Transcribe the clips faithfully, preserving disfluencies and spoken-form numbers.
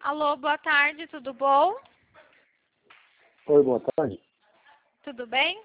Alô, boa tarde, tudo bom? Oi, boa tarde. Tudo bem?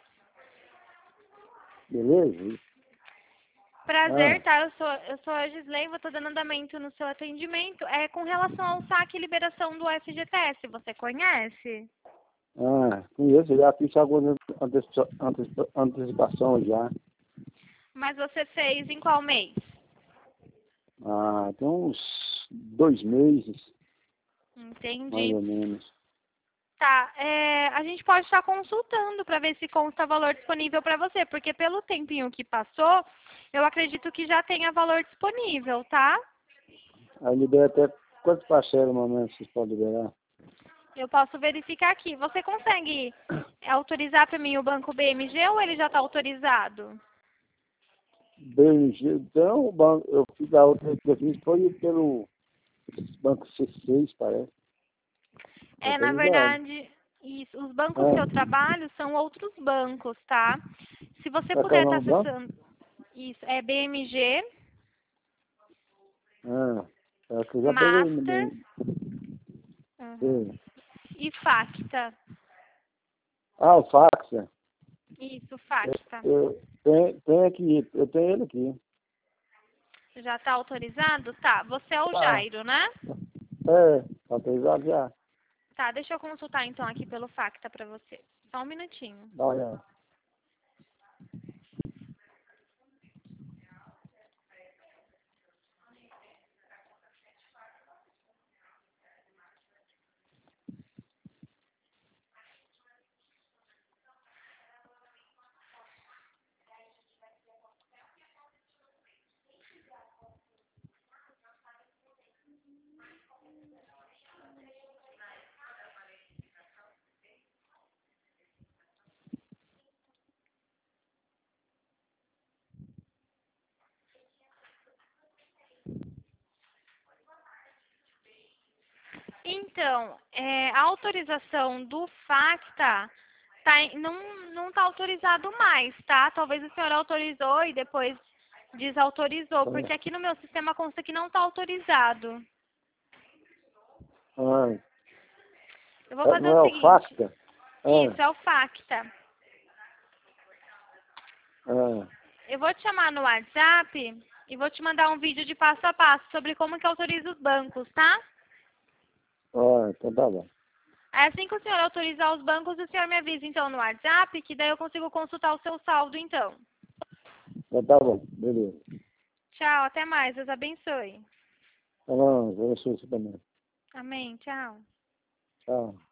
Beleza? Prazer, Ah, tá? Eu sou, eu sou a Gisley, vou estar dando andamento no seu atendimento. É com relação ao saque e liberação do F G T S, você conhece? ah, conheço, já fiz alguma antecipa- antecipa- antecipação já. Mas você fez em qual mês? Ah, tem uns dois meses, mais Entendi. ou menos. Tá, é, a gente pode estar consultando para ver se consta valor disponível para você, porque pelo tempinho que passou, eu acredito que já tenha valor disponível, tá? Aí libera até quantas parcelas, mais ou menos, vocês podem liberar? Eu posso verificar aqui. Você consegue autorizar para mim o banco B M G ou ele já está autorizado? B M G, então, o banco, eu fiz a outra que eu fiz foi pelo banco C seis, parece. É, na Autorizado. verdade, isso. Os bancos que eu Ah, trabalho são outros bancos, tá? Se você qual que é o puder estar nome do banco? acessando, isso, é B M G, Ah, é que eu já peguei no Master, meio. uhum, Sim. e Facta. Ah, o fax, é. Isso, Eu, Facta. eu tenho, tenho aqui, eu tenho ele aqui. Já está autorizado? Tá. Você é o Tá. Jairo, né? É, tá autorizado já. Tá, deixa eu consultar então aqui pelo Facta para você. Só um minutinho. Dá uma olhada. Então, é, a autorização do Facta tá, em- não, não está autorizado mais, tá? Talvez o senhor autorizou e depois desautorizou, porque Tá. aqui no meu sistema consta que não está autorizado. Ah, Eu vou é- fazer não o é o seguinte. Facta? Ah, Isso, é o Facta. ah, Eu vou te chamar no WhatsApp e vou te mandar um vídeo de passo a passo sobre como que autoriza os bancos, tá? ah, então tá bom. Aí, assim que o senhor autorizar os bancos, o senhor me avisa então no WhatsApp, que daí eu consigo consultar o seu saldo então. Então tá bom, beleza. Tchau, até mais. Deus abençoe. Tá bom, eu sou você também. Amém. Tchau. Tchau.